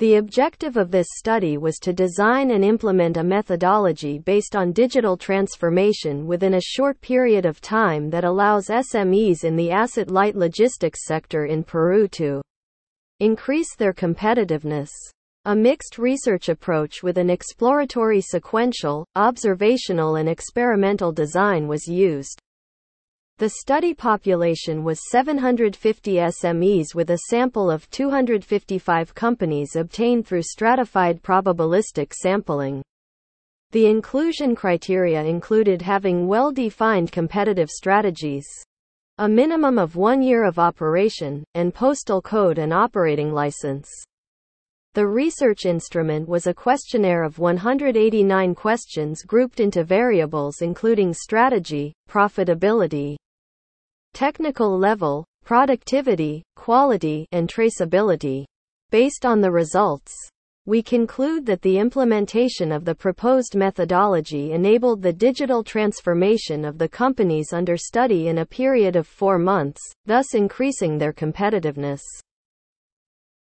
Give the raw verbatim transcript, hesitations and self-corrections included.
The objective of this study was to design and implement a methodology based on digital transformation within a short period of time that allows S M Es in the asset-light logistics sector in Peru to increase their competitiveness. A mixed research approach with an exploratory sequential, observational and experimental design was used. The study population was seven hundred fifty S M Es with a sample of two hundred fifty-five companies obtained through stratified probabilistic sampling. The inclusion criteria included having well-defined competitive strategies, a minimum of one year of operation, and postal code and operating license. The research instrument was a questionnaire of one hundred eighty-nine questions grouped into variables including strategy, profitability, technical level, productivity, quality, and traceability. Based on the results, we conclude that the implementation of the proposed methodology enabled the digital transformation of the companies under study in a period of four months, thus increasing their competitiveness.